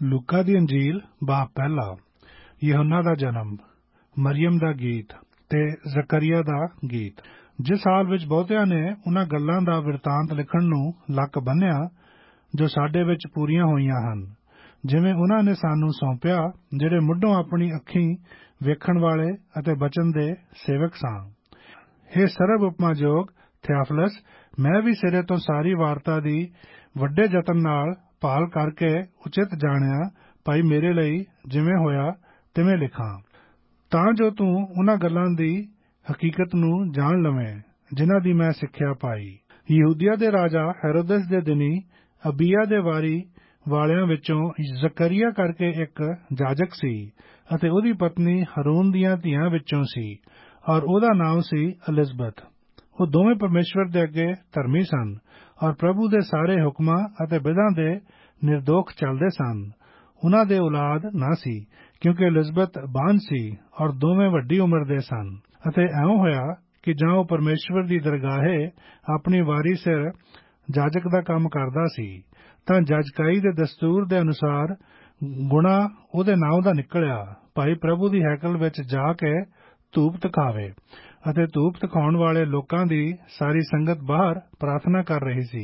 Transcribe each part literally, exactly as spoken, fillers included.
ਲੂਕਾ ਦੀ ਅੰਜੀਲ ਬਾਬ ਪਹਿਲਾ। ਯਹੋਨਾ ਦਾ ਜਨਮ, ਮਰੀਅਮ ਦਾ ਗੀਤ ਤੇ ਜ਼ਕਰੀਆ ਦਾ ਗੀਤ। ਜਿਸ ਸਾਲ ਵਿੱਚ ਬਹੁਤਿਆਂ ਨੇ ਉਹਨਾਂ ਗੱਲਾਂ ਦਾ ਬਿਰਤਾਂਤ ਲਿਖਣ ਨੂੰ ਲੱਕ ਬੰਨਿਆ ਜੋ ਸਾਡੇ ਵਿੱਚ ਪੂਰੀਆਂ ਹੋਈਆਂ ਹਨ, ਜਿਵੇਂ ਉਹਨਾਂ ਨੇ ਸਾਨੂੰ ਸੌਂਪਿਆ, ਜਿਹੜੇ ਮੁੱਢੋਂ ਆਪਣੀ ਅੱਖੀਂ ਵੇਖਣ ਵਾਲੇ ਅਤੇ ਬਚਨ ਦੇ ਸੇਵਕ ਸਾਂ। ਹੇ ਸਰਬ ਉਪਮਾਯੋਗ ਥਿਆਫਲਸ, ਮੈਂ ਵੀ ਸਿਰੇ ਤੋਂ ਸਾਰੀ ਵਾਰਤਾ ਦੀ ਵੱਡੇ ਯਤਨ ਨਾਲ ਭਾਲ ਕਰਕੇ ਉਚਿਤ ਜਾਣਿਆ, ਭਾਈ ਮੇਰੇ ਲਈ ਜਿਵੇਂ ਹੋਇਆ ਤਿਵੇਂ ਲਿਖਾਂ, ਤਾਂ ਜੋ ਤੂੰ ਉਹਨਾਂ ਗੱਲਾਂ ਦੀ ਹਕੀਕਤ ਨੂੰ ਜਾਣ ਲਵੇਂ ਜਿਨ੍ਹਾਂ ਦੀ ਮੈਂ ਸਿੱਖਿਆ ਪਾਈ। ਯਹੂਦੀਆ ਦੇ ਰਾਜਾ ਹੈਰੋਦਸ ਦੇ ਦਿਨੀ ਅਬੀਆ ਦੇ ਵਾਰੀ ਵਾਲਿਆਂ ਵਿੱਚੋਂ ਜ਼ਕਰੀਆ ਕਰਕੇ ਇੱਕ ਜਾਜਕ ਸੀ, ਅਤੇ ਉਹਦੀ ਪਤਨੀ ਹਰੂਨ ਦੀਆਂ ਧੀਆਂ ਵਿੱਚੋਂ ਸੀ, ਔਰ ਉਹਦਾ ਨਾਮ ਸੀ ਅਲਿਜ਼ਬਤ। ਉਹ ਦੋਵੇਂ ਪਰਮੇਸ਼ਵਰ ਦੇ ਅੱਗੇ ਧਰਮੀ ਸਨ, ਔਰ ਪ੍ਰਭੂ ਦੇ ਸਾਰੇ ਹੁਕਮਾਂ ਅਤੇ ਵਿਧਾਂ ਦੇ ਨਿਰਦੋਖ ਚੱਲਦੇ ਸਨ। ਉਹਨਾਂ ਦੇ ਔਲਾਦ ਨਾ ਸੀ, ਕਿਉਂਕਿ ਅਲਿਜ਼ਬਤ ਬਾਂਝ ਸੀ, ਔਰ ਦੋਵੇਂ ਵੱਡੀ ਉਮਰ ਦੇ ਸਨ। ਅਤੇ ਇਉਂ ਹੋਇਆ ਕਿ ਜਾਂ ਉਹ ਪਰਮੇਸ਼ਵਰ ਦੀ ਦਰਗਾਹੇ ਆਪਣੀ ਵਾਰੀ ਸਿਰ ਜਾਜਕ ਦਾ ਕੰਮ ਕਰਦਾ ਸੀ, ਤਾਂ ਜਾਜਕਾਈ ਦੇ ਦਸਤੂਰ ਦੇ ਅਨੁਸਾਰ ਗੁਣਾ ਉਹਦੇ ਨਾਮ ਦਾ ਨਿਕਲਿਆ, ਭਾਈ ਪ੍ਰਭੂ ਦੀ ਹੈਕਲ ਵਿੱਚ ਜਾ ਕੇ ਧੂਪ ਤਕਾਵੇ। ਅਤੇ ਧੂਪ ਤਕਾਉਣ ਵਾਲੇ ਲੋਕਾਂ ਦੀ ਸਾਰੀ ਸੰਗਤ ਬਾਹਰ ਪ੍ਰਾਰਥਨਾ ਕਰ ਰਹੀ ਸੀ।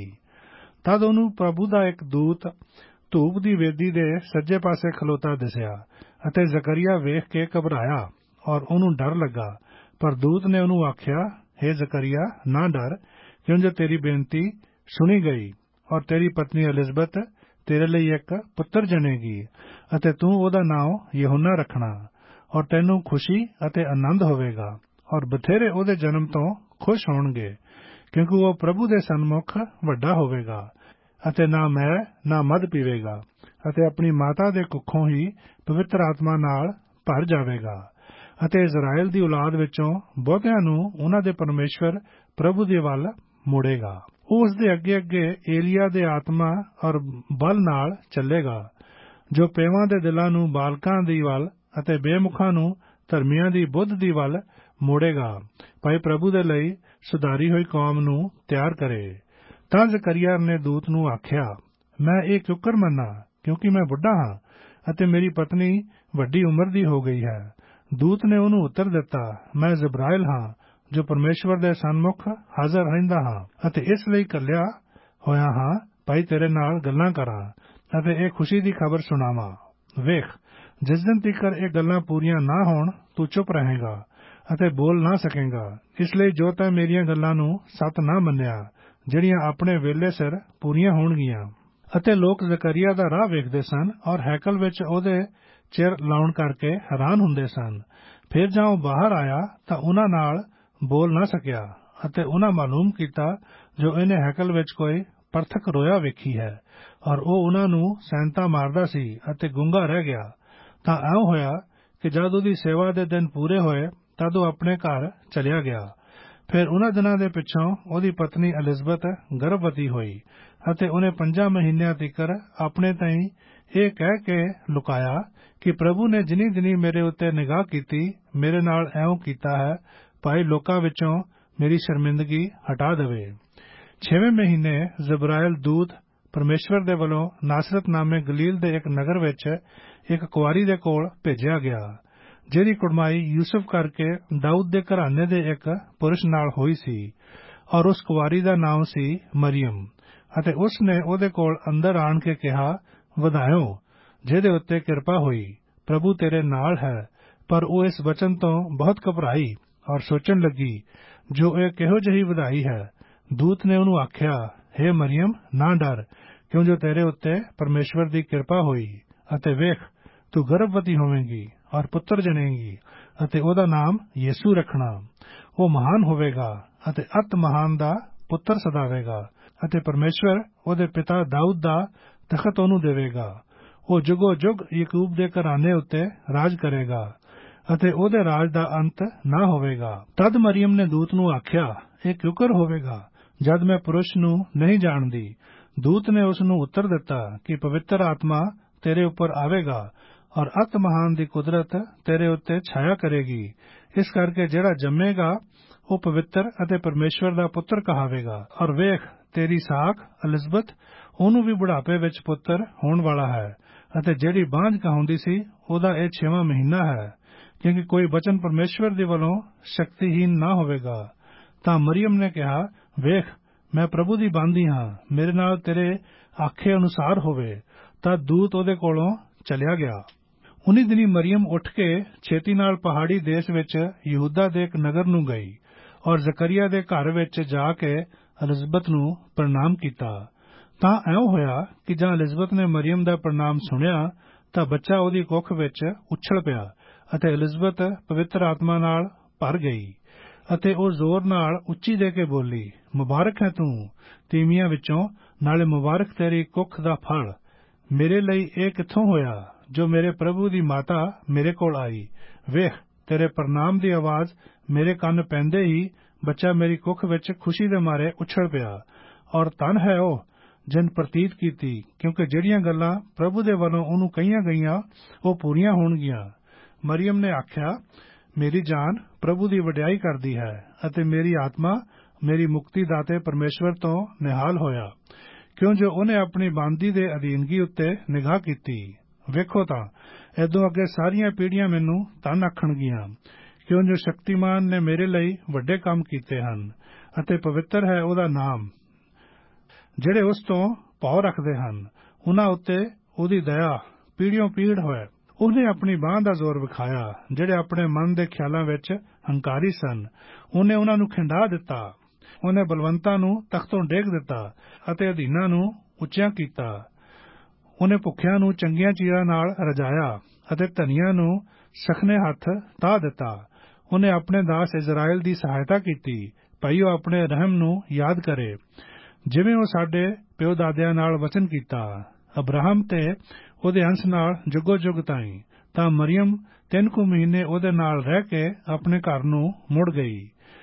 ਤਦ ਉਹਨੂੰ ਪ੍ਰਭੂ ਦਾ ਇੱਕ ਦੂਤ ਧੂਪ ਦੀ ਵੇਦੀ ਦੇ ਸੱਜੇ ਪਾਸੇ ਖਲੋਤਾ ਦਿਸਿਆ, ਅਤੇ ਜ਼ਕਰੀਆ ਵੇਖ ਕੇ ਘਬਰਾਇਆ, ਔਰ ਉਹਨੂੰ ਡਰ ਲੱਗਾ। ਪਰ ਦੂਤ ਨੇ ਉਹਨੂੰ ਆਖਿਆ, ਹੇ ਜ਼ਕਰੀਆ, ਨਾ ਡਰ, ਕਿਉਂ ਜੋ ਤੇਰੀ ਬੇਨਤੀ ਸੁਣੀ ਗਈ, ਔਰ ਤੇਰੀ ਪਤਨੀ ਅਲਿਜ਼ਬਤ ਤੇਰੇ ਲਈ ਇੱਕ ਪੁੱਤਰ ਜਣੇਗੀ, ਅਤੇ ਤੂੰ ਉਹਦਾ ਨਾਮ ਯਹੋਨਾ ਰੱਖਣਾ, ਔਰ ਤੈਨੂੰ ਖੁਸ਼ੀ ਅਤੇ ਆਨੰਦ ਹੋਵੇਗਾ, ਔਰ ਬਥੇਰੇ ਉਹਦੇ ਜਨਮ ਤੋਂ ਖੁਸ਼ ਹੋਣਗੇ, ਕਿਉਂਕਿ ਉਹ ਪ੍ਰਭੂ ਦੇ ਸਨਮੁਖ ਵੱਡਾ ਹੋਵੇਗਾ, ਅਤੇ ਨਾ ਮੈਂ ਨਾ ਮਦ ਪੀਵੇਗਾ, ਅਤੇ ਆਪਣੀ ਮਾਤਾ ਦੇ ਕੁੱਖੋਂ ਹੀ ਪਵਿੱਤਰ ਆਤਮਾ ਨਾਲ ਭਰ ਜਾਵੇਗਾ, ਅਤੇ ਇਜ਼ਰਾਇਲ ਦੀ ਔਲਾਦ ਵਿੱਚੋਂ ਬਹੁਤਿਆਂ ਨੂੰ ਉਹਨਾਂ ਦੇ ਪਰਮੇਸ਼ਵਰ ਪ੍ਰਭੂ ਦੇ ਵੱਲ ਮੋੜੇਗਾ। ਉਹ ਉਸ ਦੇ ਅੱਗੇ ਅੱਗੇ ਏਲੀਆ ਦੇ ਆਤਮਾ ਔਰ ਬਲ ਨਾਲ ਚੱਲੇਗਾ, ਜੋ ਪੇਵਾਂ ਦੇ ਦਿਲਾਂ ਨੂੰ ਬਾਲਕਾਂ ਦੀ ਵੱਲ ਅਤੇ ਬੇਮੁਖਾਂ ਨੂੰ ਧਰਮੀਆਂ ਦੀ ਬੁੱਧ ਦੀ ਵੱਲ ਮੋੜੇਗਾ, ਭਾਈ ਪ੍ਰਭੂ ਦੇ ਲਈ ਸੁਧਾਰੀ ਹੋਈ ਕੌਮ ਨੂੰ ਤਿਆਰ ਕਰੇ। ਤਾਂ ਜ਼ਕਰੀਆ ਨੇ ਦੂਤ ਨੂੰ ਆਖਿਆ, ਮੈਂ ਇਹ ਕਿਉਂ ਮੰਨਾਂ, ਕਿਉਂਕਿ ਮੈਂ ਬੁੱਢਾ ਹਾਂ, ਅਤੇ ਮੇਰੀ ਪਤਨੀ ਵੱਡੀ ਉਮਰ ਦੀ ਹੋ ਗਈ ਹੈ। ਦੂਤ ਨੇ ਉਹਨੂੰ ਉੱਤਰ ਦਿੱਤਾ, ਮੈਂ ਜਬਰਾਇਲ ਹਾਂ, ਜੋ ਪਰਮੇਸ਼ਵਰ ਦੇ ਸਨਮੁਖ ਹਾਜ਼ਰ ਰਹਿੰਦਾ ਹਾਂ, ਅਤੇ ਇਸ ਲਈ ਘੱਲਿਆ ਹੋਇਆ ਹਾਂ, ਭਾਈ ਤੇਰੇ ਨਾਲ ਗੱਲਾਂ ਕਰਾਂ ਅਤੇ ਇਹ ਖੁਸ਼ੀ ਦੀ ਖਬਰ ਸੁਣਾਵਾਂ। ਵੇਖ, ਜਿਸ ਦਿਨ ਤੀਕਰ ਇਹ ਗੱਲਾਂ ਪੂਰੀਆਂ ਨਾ ਹੋਣ, ਤੂੰ ਚੁੱਪ ਰਹੇਗਾ ਅਤੇ ਬੋਲ ਨਾ ਸਕੇਗਾ, ਇਸ ਲਈ ਜੋ ਤੈਂ ਮੇਰੀਆਂ ਗੱਲਾਂ ਨੂੰ ਸੱਤ ਨਾ ਮੰਨਿਆ, ਜਿਹੜੀਆਂ ਆਪਣੇ ਵੇਲੇ ਸਿਰ ਪੂਰੀਆਂ ਹੋਣਗੀਆਂ। ਅਤੇ ਲੋਕ ਜ਼ਕਰੀਆ ਦਾ ਰਾਹ ਵੇਖਦੇ ਸਨ, ਔਰ ਹੈਕਲ ਵਿੱਚ ਉਹਦੇ ਚਿਰ ਲਾਉਣ ਕਰਕੇ ਹੈਰਾਨ ਹੁੰਦੇ ਸਨ। ਫਿਰ ਜਾਂ ਉਹ ਬਾਹਰ ਆਇਆ ਤਾਂ ਉਹਨਾਂ ਨਾਲ ਬੋਲ ਨਾ ਸਕਿਆ, ਅਤੇ ਉਹਨਾਂ ਮਾਲੂਮ ਕੀਤਾ ਜੋ ਇਹਨੇ ਹੈਕਲ ਵਿੱਚ ਕੋਈ ਪਰਥਕ ਰੋਇਆ ਵੇਖੀ ਹੈ, ਔਰ ਉਹ ਉਹਨਾਂ ਨੂੰ ਸੈਨਤਾ ਮਾਰਦਾ ਸੀ ਅਤੇ ਗੂੰਗਾ ਰਹਿ ਗਿਆ। ਤਾਂ ਇਉਂ ਹੋਇਆ ਕਿ ਜਦ ਉਹਦੀ ਸੇਵਾ ਦੇ ਦਿਨ ਪੂਰੇ ਹੋਏ, ਤਦ ਉਹ ਆਪਣੇ ਘਰ ਚਲਿਆ ਗਿਆ। ਫਿਰ ਉਹਨਾਂ ਦਿਨਾਂ ਦੇ ਪਿੱਛੋਂ ਉਹਦੀ ਪਤਨੀ ਅਲਿਜ਼ਬਤ ਗਰਭਵਤੀ ਹੋਈ, ਅਤੇ ਉਹਨੇ ਪੰਜਾਂ ਮਹੀਨਿਆਂ ਤੀਕਰ ਆਪਣੇ ਤਾਈਂ ਇਹ ਕਹਿ ਕੇ ਲੁਕਾਇਆ ਕਿ ਪ੍ਰਭੂ ਨੇ ਜਿਨੀ ਦਿਨੀ ਮੇਰੇ ਉੱਤੇ ਨਿਗਾਹ ਕੀਤੀ, ਮੇਰੇ ਨਾਲ ਇਉਂ ਕੀਤਾ ਹੈ, ਭਾਈ ਲੋਕਾਂ ਵਿੱਚੋਂ ਮੇਰੀ ਸ਼ਰਮਿੰਦਗੀ ਹਟਾ ਦੇਵੇ। ਛੇਵੇਂ ਮਹੀਨੇ ਜਬਰਾਇਲ ਦੂਤ ਪਰਮੇਸ਼ਵਰ ਦੇ ਵੱਲੋਂ ਨਾਸਰਤ ਨਾਮੇ ਗਲੀਲ ਦੇ ਇੱਕ ਨਗਰ ਵਿੱਚ ਇੱਕ ਕੁਆਰੀ ਦੇ ਕੋਲ ਭੇਜਿਆ ਗਿਆ, ਜਿਹਦੀ ਕੁੜਮਾਈ ਯੂਸਫ ਕਰਕੇ ਦਾਊਦ ਦੇ ਘਰਾਨੇ ਦੇ ਇੱਕ ਪੁਰਸ਼ ਨਾਲ ਹੋਈ ਸੀ, ਔਰ ਉਸ ਕੁਆਰੀ ਦਾ ਨਾਮ ਸੀ ਮਰੀਅਮ। ਅਤੇ ਉਸ ਨੇ ਉਹਦੇ ਕੋਲ ਅੰਦਰ ਆਣ ਕੇ ਕਿਹਾ, ਵਧਾਇਓ, ਜਿਹਦੇ ਉੱਤੇ ਕਿਰਪਾ ਹੋਈ, ਪ੍ਰਭੂ ਤੇਰੇ ਨਾਲ ਹੈ। ਪਰ ਉਹ ਇਸ ਵਚਨ ਤੋਂ ਬਹੁਤ ਘਬਰਾਈ, ਔਰ ਸੋਚਣ ਲੱਗੀ, ਜੋ ਇਹ ਕਿਹੋ ਜਿਹੀ ਵਧਾਈ ਹੈ। ਦੂਤ ਨੇ ਉਹਨੂੰ ਆਖਿਆ, ਹੇ ਮਰੀਅਮ, ਨਾ ਡਰ, ਕਿਉਂ ਜੋ ਤੇਰੇ ਉੱਤੇ ਪਰਮੇਸ਼ਵਰ ਦੀ ਕਿਰਪਾ ਹੋਈ, ਅਤੇ ਵੇਖ, ਤੂੰ ਗਰਭਵਤੀ ਹੋਵੇਂਗੀ, ਔਰ ਪੁੱਤਰ ਜਣੇਗੀ, ਅਤੇ ਉਹਦਾ ਨਾਮ ਯੇਸੂ ਰੱਖਣਾ। ਉਹ ਮਹਾਨ ਹੋਵੇਗਾ, ਅਤੇ ਅਤ ਮਹਾਨ ਦਾ ਪੁੱਤਰ ਸਦਾਵੇਗਾ, ਅਤੇ ਪਰਮੇਸ਼ਵਰ ਉਹਦੇ ਪਿਤਾ ਦਾਊਦ ਦਾ ਤਖਤ ਉਹਨੂੰ ਦੇਵੇਗਾ। ਉਹ ਜੁਗੋ ਜੁਗ ਯਾਕੂਬ ਦੇ ਘਰਾਨੇ ਉੱਤੇ ਰਾਜ ਕਰੇਗਾ, ਅਤੇ ਉਹਦੇ ਰਾਜ ਦਾ ਅੰਤ ਨਾ ਹੋਵੇਗਾ। ਤਦ ਮਰੀਅਮ ਨੇ ਦੂਤ ਨੂੰ ਆਖਿਆ, ਇਹ ਕਿਉਂ ਹੋਵੇਗਾ, ਜਦ ਮੈਂ ਪੁਰਸ਼ ਨੂੰ ਨਹੀਂ ਜਾਣਦੀ। ਦੂਤ ਨੇ ਉਸ ਨੂੰ ਉੱਤਰ ਦਿੱਤਾ ਕਿ ਪਵਿੱਤਰ ਆਤਮਾ ਤੇਰੇ ਉੱਪਰ ਆਵੇਗਾ, ਔਰ ਅਤ ਮਹਾਨ ਦੀ ਕੁਦਰਤ ਤੇਰੇ ਉੱਤੇ ਛਾਇਆ ਕਰੇਗੀ। ਇਸ ਕਰਕੇ ਜਿਹੜਾ ਜੰਮੇਗਾ ਉਹ ਪਵਿੱਤਰ ਅਤੇ ਪਰਮੇਸ਼ਵਰ ਦਾ ਪੁੱਤਰ ਕਹਾਵੇਗਾ। ਔਰ ਵੇਖ, ਤੇਰੀ ਸਾਖ ਅਲਿਜ਼ਬਤ, ਉਹਨੂੰ ਵੀ ਬੁਢਾਪੇ ਵਿੱਚ ਪੁੱਤਰ ਹੋਣ ਵਾਲਾ ਹੈ, ਅਤੇ ਜਿਹੜੀ ਬਾਂਝ ਕਹਾਉਂਦੀ ਸੀ ਉਹਦਾ ਇਹ ਛੇਵਾਂ ਮਹੀਨਾ ਹੈ, ਕਿਉਂਕਿ ਕੋਈ ਬਚਨ ਪਰਮੇਸ਼ਵਰ ਦੇ ਵੱਲੋਂ ਸ਼ਕਤੀਹੀਨ ਨਾ ਹੋਵੇਗਾ। ਤਾਂ ਮਰੀਅਮ ਨੇ ਕਿਹਾ, ਵੇਖ, ਮੈਂ ਪ੍ਰਭੂ ਦੀ ਬਾਂਦੀ ਹਾਂ, ਮੇਰੇ ਨਾਲ ਤੇਰੇ ਆਖੇ ਅਨੁਸਾਰ ਹੋਵੇ। ਤਾਂ ਦੂਤ ਉਹਦੇ ਕੋਲੋਂ ਚਲਿਆ ਗਿਆ। ਉਨੀ ਦਿਨੀ ਮਰੀਅਮ ਉੱਠ ਕੇ ਛੇਤੀ ਨਾਲ ਪਹਾੜੀ ਦੇਸ਼ ਵਿੱਚ ਯਹੂਦਾ ਦੇ ਇੱਕ ਨਗਰ ਨੂੰ ਗਈ ਔਰ ਜ਼ਕਰੀਆ ਦੇ ਘਰ ਵਿੱਚ ਜਾ ਕੇ ਅਲਿਜ਼ਬਤ ਨੂੰ ਪ੍ਰਣਾਮ ਕੀਤਾ। ਤਾਂ ਇਉਂ ਹੋਇਆ ਕਿ ਜਦੋਂ ਅਲਿਜ਼ਬਤ ਨੇ ਮਰੀਅਮ ਦਾ ਪ੍ਰਣਾਮ ਸੁਣਿਆ ਤਾਂ ਬੱਚਾ ਉਹਦੀ ਕੁੱਖ ਵਿੱਚ ਉਛਲ ਪਿਆ ਅਤੇ ਅਲਿਜ਼ਬਤ ਪਵਿੱਤਰ ਆਤਮਾ ਨਾਲ ਭਰ ਗਈ ਅਤੇ ਉਹ ਜ਼ੋਰ ਨਾਲ ਉੱਚੀ ਦੇ ਕੇ ਬੋਲੀ, ਮੁਬਾਰਕ ਹੈ ਤੂੰ ਤੀਵੀਆਂ ਵਿੱਚੋਂ, ਨਾਲੇ ਮੁਬਾਰਕ ਤੇਰੀ ਕੁੱਖ ਦਾ ਫਲ। ਮੇਰੇ ਲਈ ਇਹ ਕਿੱਥੋਂ ਹੋਇਆ ਜੋ ਮੇਰੇ ਪ੍ਰਭੂ ਦੀ ਮਾਤਾ ਮੇਰੇ ਕੋਲ ਆਈ। ਵੇਖ, ਤੇਰੇ ਪ੍ਰਣਾਮ ਦੀ ਆਵਾਜ਼ ਮੇਰੇ ਕੰਨ ਪੈਂਦੇ ਹੀ ਬੱਚਾ ਮੇਰੀ ਕੁੱਖ ਵਿੱਚ ਖੁਸ਼ੀ ਦੇ ਮਾਰੇ ਉਛਲ ਪਿਆ। ਔਰ ਧਨ ਹੈ ਉਹ ਜਿਨ ਪ੍ਰਤੀਤ ਕੀਤੀ, ਕਿਉਂਕਿ ਜਿਹੜੀਆਂ ਗੱਲਾਂ ਪ੍ਰਭੂ ਦੇ ਵੱਲੋਂ ਉਹਨੂੰ ਕਹੀਆਂ ਗਈਆਂ ਉਹ ਪੂਰੀਆਂ ਹੋਣਗੀਆਂ। ਮਰੀਅਮ ਨੇ ਆਖਿਆ, ਮੇਰੀ ਜਾਨ ਪ੍ਰਭੂ ਦੀ ਵਡਿਆਈ ਕਰਦੀ ਹੈ ਅਤੇ ਮੇਰੀ ਆਤਮਾ ਮੇਰੀ ਮੁਕਤੀ ਦਾਤੇ ਪਰਮੇਸ਼ਵਰ ਤੋਂ ਨਿਹਾਲ ਹੋਇਆ, ਕਿਉਂ ਜੋ ਉਹਨੇ ਆਪਣੀ ਬਾਂਦੀ ਦੇ ਅਧੀਨਗੀ ਉੱਤੇ ਨਿਗਾਹ ਕੀਤੀ। ਵੇਖੋ ਤਾਂ ਇਦੋਂ ਅੱਗੇ ਸਾਰੀਆਂ ਪੀੜ੍ਹੀਆਂ ਮੈਨੂੰ ਧੰਨ ਆਖਣਗੀਆਂ, ਕਿਉਂ ਜੋ ਸ਼ਕਤੀਮਾਨ ਨੇ ਮੇਰੇ ਲਈ ਵੱਡੇ ਕੰਮ ਕੀਤੇ ਹਨ ਅਤੇ ਪਵਿੱਤਰ ਹੈ ਉਹਦਾ ਨਾਮ। ਜਿਹੜੇ ਉਸ ਤੋਂ ਭਉ ਰੱਖਦੇ ਹਨ ਉਹਨਾਂ ਉੱਤੇ ਉਹਦੀ ਦਇਆ ਪੀੜ੍ਹੀਓਂ ਪੀੜ੍ਹ ਹੋਏ। ਉਹਨੇ ਆਪਣੀ ਬਾਂਹ ਦਾ ਜ਼ੋਰ ਵਿਖਾਇਆ। ਜਿਹੜੇ ਆਪਣੇ ਮਨ ਦੇ ਖਿਆਲਾਂ ਵਿੱਚ ਹੰਕਾਰੀ ਸਨ ਉਹਨੇ ਉਹਨਾਂ ਨੂੰ ਖਿੰਡਾ ਦਿੱਤਾ। ਉਹਨੇ ਬਲਵੰਤਾਂ ਨੂੰ ਤਖਤੋਂ ਡੇਗ ਦਿੱਤਾ ਅਤੇ ਅਧੀਨਾਂ ਨੂੰ ਉੱਚਿਆਂ ਕੀਤਾ। ਉਹਨੇ ਭੁੱਖਿਆਂ ਨੂੰ ਚੰਗੀਆਂ ਚੀਜ਼ਾਂ ਨਾਲ ਰਜਾਇਆ ਅਤੇ ਧਨੀਆਂ ਨੂੰ ਸਖਨੇ ਹੱਥ ਤਾਹ ਦਿੱਤਾ। ਉਹਨੇ ਆਪਣੇ ਦਾਸ ਇਜ਼ਰਾਇਲ ਦੀ ਸਹਾਇਤਾ ਕੀਤੀ, ਭਾਈ ਉਹ ਆਪਣੇ ਰਹਿਮ ਨੂੰ ਯਾਦ ਕਰੇ, ਜਿਵੇਂ ਉਹ ਸਾਡੇ ਪਿਓ ਦਾਦਿਆਂ ਨਾਲ ਵਚਨ ਕੀਤਾ, ਅਬਰਾਹਮ ਤੇ ਉਹਦੇ ਅੰਸ਼ ਨਾਲ ਜੁਗੋ ਜੁਗ ਤਾਈਂ। ਤਾਂ ਮਰੀਅਮ ਤਿੰਨ ਕੁ ਮਹੀਨੇ ਉਹਦੇ ਨਾਲ ਰਹਿ ਕੇ ਆਪਣੇ ਘਰ ਨੂੰ ਮੁੜ ਗਈ।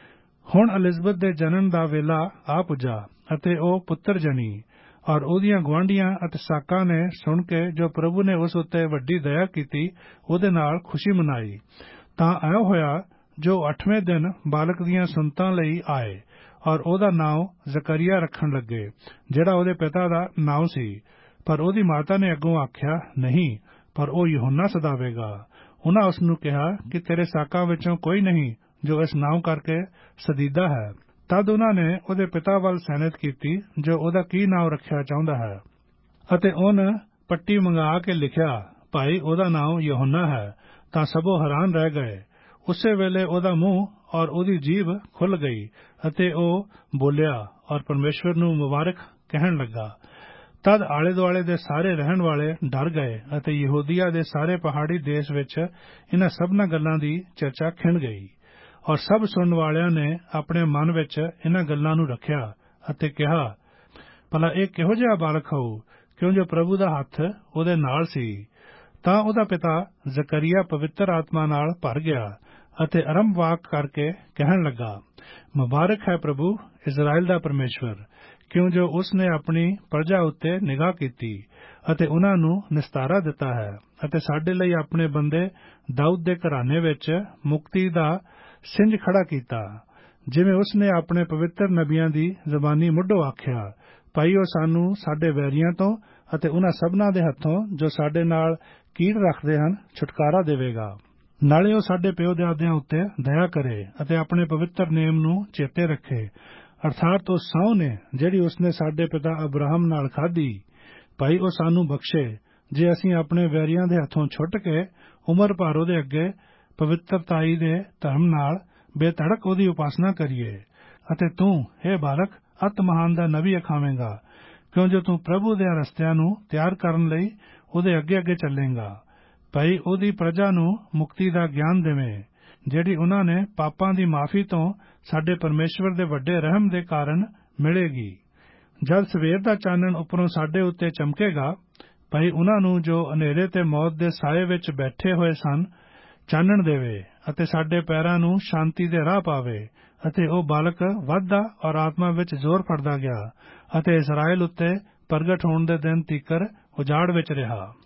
ਹੁਣ ਅਲਿਜ਼ਬਤ ਦੇ ਜਨਨ ਦਾ ਵੇਲਾ ਆ ਪੁੱਜਾ ਅਤੇ ਉਹ ਪੁੱਤਰ ਜਣੀ, ਔਰ ਉਹਦੀਆਂ ਗੁਆਂਢੀਆਂ ਅਤੇ ਸਾਕਾਂ ਨੇ ਸੁਣ ਕੇ ਜੋ ਪ੍ਰਭੂ ਨੇ ਉਸ ਉੱਤੇ ਵੱਡੀ ਦਇਆ ਕੀਤੀ ਉਹਦੇ ਨਾਲ ਖੁਸ਼ੀ ਮਨਾਈ। ਤਾਂ ਇਉਂ ਹੋਇਆ ਜੋ ਅੱਠਵੇਂ ਦਿਨ ਬਾਲਕ ਦੀਆਂ ਸੁਣਤਾਂ ਲਈ ਆਏ ਔਰ ਉਹਦਾ ਨਾਉਂ ਜ਼ਕਰੀਆ ਰੱਖਣ ਲੱਗੇ, ਜਿਹੜਾ ਉਹਦੇ ਪਿਤਾ ਦਾ ਨਾਉਂ ਸੀ। ਪਰ ਉਹਦੀ ਮਾਤਾ ਨੇ ਅੱਗੋਂ ਆਖਿਆ, ਨਹੀਂ, ਪਰ ਉਹ ਯਹੋਨਾ ਸਦਾਵੇਗਾ। ਉਹਨਾਂ ਉਸ ਨੂੰ ਕਿਹਾ ਕਿ ਤੇਰੇ ਸਾਕਾਂ ਵਿੱਚੋਂ ਕੋਈ ਨਹੀਂ ਜੋ ਇਸ ਨਾਉਂ ਕਰਕੇ ਸਦੀਦਾ ਹੈ। ਤਦ ਉਹਨਾਂ ਨੇ ਉਹਦੇ ਪਿਤਾ ਵੱਲ ਸੈਨਤ ਕੀਤੀ ਜੋ ਉਹਦਾ ਕੀ ਨਾਉਂ ਰੱਖਿਆ ਚਾਹੁੰਦਾ ਹੈ, ਅਤੇ ਉਹਨੇ ਪੱਟੀ ਮੰਗਾ ਕੇ ਲਿਖਿਆ, ਭਾਈ ਉਹਦਾ ਨਾਉਂ ਯਹੋਨਾ ਹੈ। ਤਾਂ ਸਭੋ ਹੈਰਾਨ ਰਹਿ ਗਏ। ਉਸੇ ਵੇਲੇ ਉਹਦਾ ਮੂੰਹ ਔਰ ਉਹਦੀ ਜੀਭ ਖੁੱਲ ਗਈ ਅਤੇ ਉਹ ਬੋਲਿਆ ਔਰ ਪਰਮੇਸ਼ਵਰ ਨੂੰ ਮੁਬਾਰਕ ਕਹਿਣ ਲੱਗਾ। ਤਦ ਆਲੇ ਦੁਆਲੇ ਦੇ ਸਾਰੇ ਰਹਿਣ ਵਾਲੇ ਡਰ ਗਏ ਅਤੇ ਯਹੂਦੀਆ ਦੇ ਸਾਰੇ ਪਹਾੜੀ ਦੇਸ਼ ਵਿੱਚ ਇਹਨਾਂ ਸਭਨਾਂ ਗੱਲਾਂ ਦੀ ਚਰਚਾ ਖਿੰਡ ਗਈ। ਔਰ ਸਭ ਸੁਣਨ ਵਾਲਿਆਂ ਨੇ ਆਪਣੇ ਮਨ ਵਿੱਚ ਇਹਨਾਂ ਗੱਲਾਂ ਨੂੰ ਰੱਖਿਆ ਅਤੇ ਕਿਹਾ, ਭਲਾ ਇਹ ਕਿਹੋ ਜਿਹਾ ਬਾਲਕ ਹੋਊ, ਕਿਉਂ ਜੋ ਪ੍ਰਭੂ ਦਾ ਹੱਥ ਉਹਦੇ ਨਾਲ ਸੀ। ਤਾਂ ਉਹਦਾ ਪਿਤਾ ਜ਼ਕਰੀਆ ਪਵਿੱਤਰ ਆਤਮਾ ਨਾਲ ਭਰ ਗਿਆ ਅਤੇ ਆਰੰਭ ਵਾਕ ਕਰਕੇ ਕਹਿਣ ਲੱਗਾ, ਮੁਬਾਰਕ ਹੈ ਪ੍ਰਭੂ ਇਜ਼ਰਾਇਲ ਦਾ ਪਰਮੇਸ਼ਵਰ, ਕਿਉਂ ਜੋ ਉਸ ਨੇ ਆਪਣੀ ਪ੍ਰਜਾ ਉੱਤੇ ਨਿਗਾਹ ਕੀਤੀ ਅਤੇ ਉਹਨਾਂ ਨੂੰ ਨਿਸਤਾਰਾ ਦਿੱਤਾ ਹੈ ਅਤੇ ਸਾਡੇ ਲਈ ਆਪਣੇ ਬੰਦੇ ਦਾਊਦ ਦੇ ਘਰਾਣੇ ਵਿੱਚ ਮੁਕਤੀ ਦਾ ਸਿੰਜ ਖੜਾ ਕੀਤਾ, ਜਿਵੇਂ ਉਸ ਨੇ ਆਪਣੇ ਪਵਿੱਤਰ ਨਬੀਆਂ ਦੀ ਜ਼ਬਾਨੀ ਮੁੱਢੋਂ ਆਖਿਆ, ਭਾਈ ਉਹ ਸਾਨੂੰ ਸਾਡੇ ਵੈਰੀਆਂ ਤੋਂ ਅਤੇ ਉਹਨਾਂ ਸਭਨਾਂ ਦੇ ਹੱਥੋਂ ਜੋ ਸਾਡੇ ਨਾਲ ਕੀੜ ਰੱਖਦੇ ਹਨ ਛੁਟਕਾਰਾ ਦੇਵੇਗਾ। ਨਾਲੇ ਉਹ ਸਾਡੇ ਪਿਓ ਦਾਦਿਆਂ ਉੱਤੇ ਦਇਆ ਕਰੇ ਅਤੇ ਆਪਣੇ ਪਵਿੱਤਰ ਨੇਮ ਨੂੰ ਚੇਤੇ ਰੱਖੇ, ਅਰਥਾਤ ਉਹ ਸਹੁੰ ਨੇ ਜਿਹੜੀ ਉਸਨੇ ਸਾਡੇ ਪਿਤਾ ਅਬਰਾਹਮ ਨਾਲ ਖਾਧੀ। ਭਾਈ ਉਹ ਸਾਨੂੰ ਬਖਸ਼ੇ ਜੇ ਅਸੀਂ ਆਪਣੇ ਵੈਰੀਆਂ ਦੇ ਹੱਥੋਂ ਛੁੱਟ ਕੇ ਉਮਰ ਭਰ ਉਹਦੇ ਅੱਗੇ ਪਵਿੱਤਰਤਾਈ ਦੇ ਧਰਮ ਨਾਲ ਬੇਧੜਕ ਉਹਦੀ ਉਪਾਸਨਾ ਕਰੀਏ। ਅਤੇ ਤੂੰ, ਹੇ ਬਾਲਕ, ਅਤ ਮਹਾਨ ਦਾ ਨਬੀ ਅਖਾਵੇਂਗਾ, ਕਿਉਂ ਜੋ ਤੂੰ ਪ੍ਰਭੂ ਦੇ ਰਸਤਿਆਂ ਨੂੰ ਤਿਆਰ ਕਰਨ ਲਈ ਉਹਦੇ ਅੱਗੇ ਅੱਗੇ ਚੱਲੇਂਗਾ। ਭਾਈ ਉਹਦੀ ਪ੍ਰਜਾ ਨੂੰ ਮੁਕਤੀ ਦਾ ਗਿਆਨ ਦੇਵੇਂ, ਜਿਹੜੀ ਉਹਨਾਂ ਨੇ ਪਾਪਾਂ ਦੀ ਮਾਫੀ ਤੋਂ ਸਾਡੇ ਪਰਮੇਸ਼ਵਰ ਦੇ ਵੱਡੇ ਰਹਿਮ ਦੇ ਕਾਰਨ ਮਿਲੇਗੀ। ਜਦ ਸਵੇਰ ਦਾ ਚਾਨਣ ਉੱਪਰੋਂ ਸਾਡੇ ਉੱਤੇ ਚਮਕੇਗਾ, ਭਾਈ ਉਹਨਾਂ ਨੂੰ ਜੋ ਹਨੇਰੇ ਤੇ ਮੌਤ ਦੇ ਸਾਏ ਵਿੱਚ ਬੈਠੇ ਹੋਏ ਸਨ ਚਾਨਣ ਦੇਵੇ ਅਤੇ ਸਾਡੇ ਪੈਰਾਂ ਨੂੰ ਸ਼ਾਂਤੀ ਦੇ ਰਾਹ ਪਾਵੇ। ਅਤੇ ਉਹ ਬਾਲਕ ਵੱਧਦਾ ਔਰ ਆਤਮਾ ਵਿੱਚ ਜ਼ੋਰ ਫੜਦਾ ਗਿਆ ਅਤੇ ਇਜ਼ਰਾਇਲ ਉੱਤੇ ਪ੍ਰਗਟ ਹੋਣ ਦੇ ਦਿਨ ਤੀਕਰ ਉਜਾੜ ਵਿੱਚ ਰਿਹਾ।